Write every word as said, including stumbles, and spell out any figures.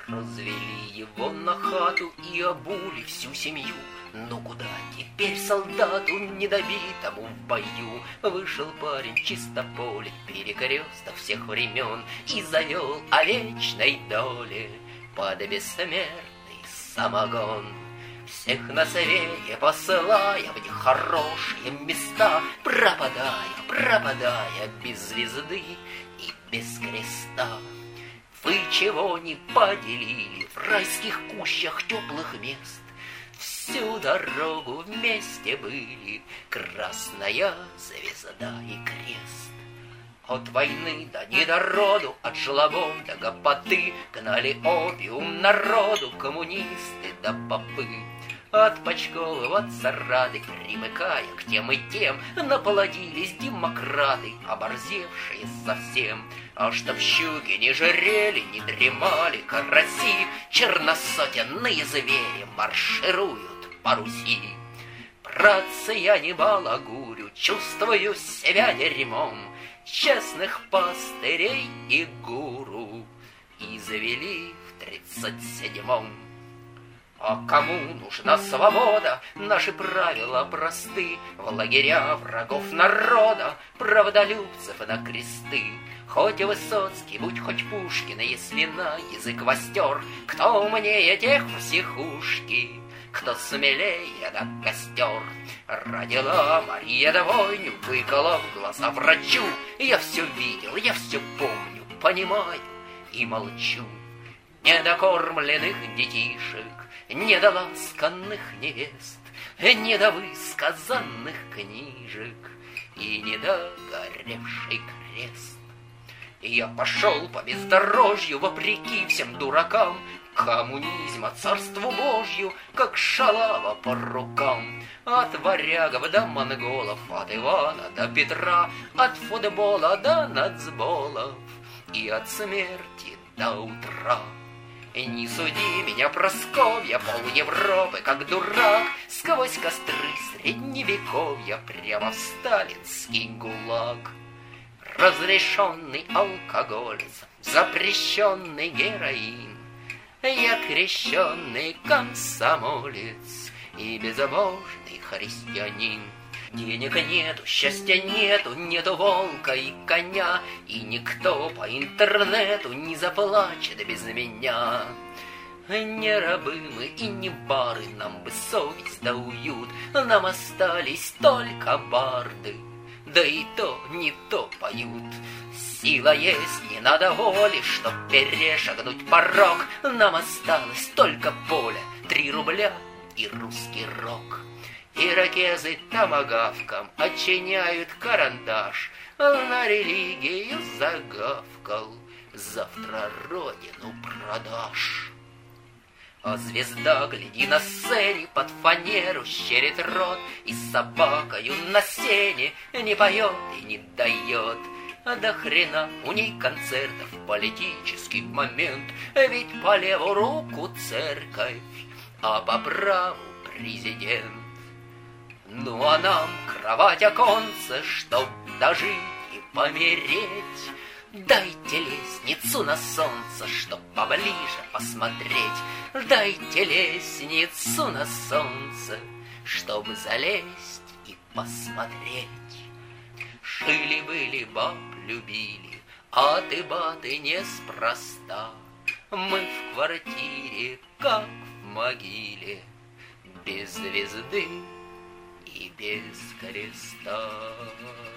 Развели его на хату и обули всю семью. Ну куда теперь солдату недобитому в бою? Вышел парень чисто поле, перекресток всех времен, и завел о вечной доле под бессмертный самогон. Всех на свете посылая в нехорошие места, пропадая, пропадая без звезды и без креста. Вы чего не поделили в райских кущах теплых мест? Всю дорогу вместе были красная звезда и крест. От войны до недороду, от жлобов до гопоты гнали опиум народу коммунисты да попы. От Почкова царады, примыкая к тем и тем, наплодились демократы, оборзевшие совсем. А чтоб щуки не жарели, не дремали караси, черносотенные звери маршируют по Руси. Братцы, я не балагурю, чувствую себя дерьмом, честных пастырей и гуру извели в тридцать седьмом. А кому нужна свобода? Наши правила просты. В лагеря врагов народа, правдолюбцев на кресты. Хоть Высоцкий, будь хоть Пушкин, если на язык востер, кто умнее тех в психушке, кто смелее на костер. Родила Мария двойню, выколов глаза врачу. Я все видел, я все помню, понимаю и молчу. Недокормленных детишек, недоласканных невест, недовысказанных книжек и недогоревший крест. Я пошел по бездорожью, вопреки всем дуракам, коммунизма царству Божью, как шалава по рукам. От варягов до монголов, от Ивана до Петра, от футбола до нацболов и от смерти до утра. Не суди меня, Просковья, пол Европы, как дурак, сквозь костры средневековья прямо в сталинский гулаг. Разрешенный алкоголь, запрещенный героин, я крещенный комсомолец и безбожный христианин. Денег нету, счастья нету, нету волка и коня, и никто по интернету не заплачет без меня. Не рабы мы и не бары, нам бы совесть да уют, нам остались только барды, да и то не то поют. Сила есть, не надо воли, чтоб перешагнуть порог, нам осталось только поле, три рубля и русский рок. Ирокезы томагавком отчиняют карандаш, на религию загавкал, завтра родину продашь. А звезда, гляди, на сцене под фанеру щерит рот, и с собакою на сене не поет и не дает. А до хрена у ней концертов в политический момент, ведь по левую руку церковь, а по праву президент. Ну а нам кровать оконце, чтоб дожить и помереть. Дайте лестницу на солнце, чтоб поближе посмотреть. Дайте лестницу на солнце, чтоб залезть и посмотреть. Жили-были, баб любили, а ты баты неспроста. Мы в квартире, как в могиле, без звезды и без креста.